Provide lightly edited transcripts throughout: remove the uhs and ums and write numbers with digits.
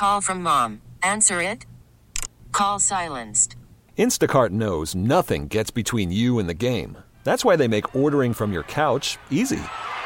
call from mom. Answer it. Call silenced. Instacart knows nothing gets between you and the game. That's why they make ordering from your couch easy.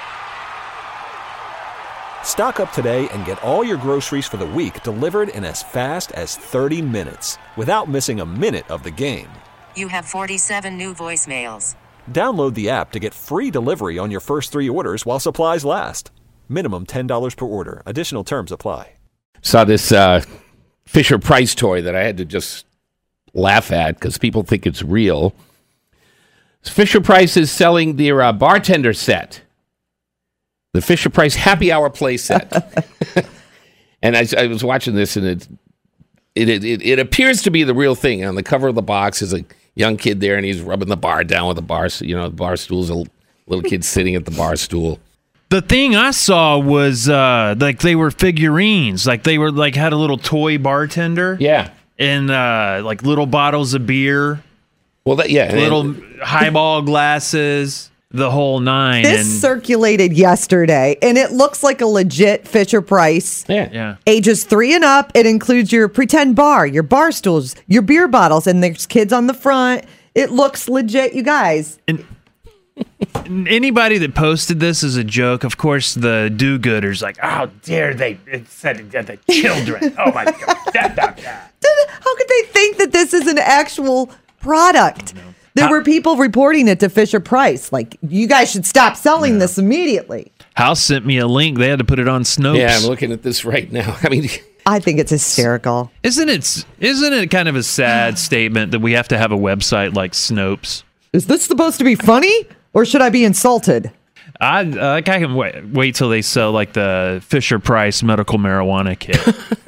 Stock up today and get all your groceries for the week delivered in as fast as 30 minutes without missing a minute of the game. You have 47 new voicemails. Download the app to get free delivery on your first 3 orders while supplies last. Minimum $10 per order. Additional terms apply. Saw this Fisher-Price toy that I had to just laugh at because people think it's real. Fisher-Price is selling their bartender set. The Fisher-Price Happy Hour play set. And I was watching this, and it appears to be the real thing. On the cover of the box is a young kid there, and he's rubbing the bar down with the bar. The bar stool's a little kid sitting at the bar stool. The thing I saw was like they were figurines, like they were like had a little toy bartender. Yeah, and like little bottles of beer. Well, little highball glasses. The whole nine. This circulated yesterday, and it looks like a legit Fisher-Price. Yeah. Ages 3 and up. It includes your pretend bar, your bar stools, your beer bottles, and there's kids on the front. It looks legit, you guys. And anybody that posted this is a joke. Of course, the do-gooders like, how dare they? It said the children. Oh my God. How could they think that this is an actual product? There were people reporting it to Fisher-Price. Like, you guys should stop selling this immediately. House sent me a link. They had to put it on Snopes. Yeah, I'm looking at this right now. I mean, I think it's hysterical. Isn't it kind of a sad statement that we have to have a website like Snopes? Is this supposed to be funny, or should I be insulted? I can wait till they sell like the Fisher-Price medical marijuana kit.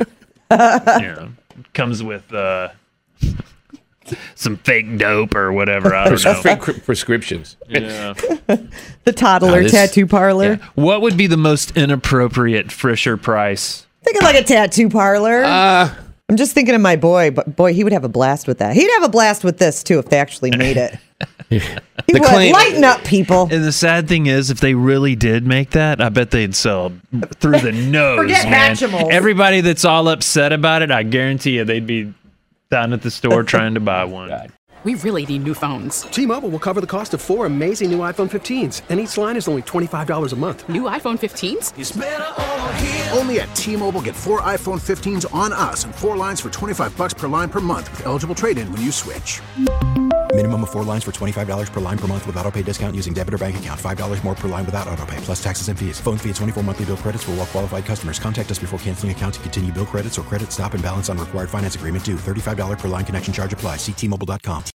Comes with some fake dope or whatever. I don't know. Fake prescriptions. Yeah. The toddler tattoo parlor. Yeah. What would be the most inappropriate Fisher-Price? Thinking like a tattoo parlor. I'm just thinking of my boy, but boy, he would have a blast with that. He'd have a blast with this too if they actually made it. He would lighten up people. And the sad thing is, if they really did make that, I bet they'd sell through the nose. Forget Hatchimals. Everybody that's all upset about it, I guarantee you, they'd be down at the store trying to buy one. God. We really need new phones. T-Mobile will cover the cost of 4 amazing new iPhone 15s, and each line is only $25 a month. New iPhone 15s? It's better over here. Only at T-Mobile, get 4 iPhone 15s on us and 4 lines for $25 per line per month with eligible trade-in when you switch. Minimum of 4 lines for $25 per line per month with autopay discount using debit or bank account. $5 more per line without autopay, plus taxes and fees. Phone fee at 24 monthly bill credits for well-qualified customers. Contact us before canceling account to continue bill credits or credit stop and balance on required finance agreement due. $35 per line connection charge applies. See T-Mobile.com.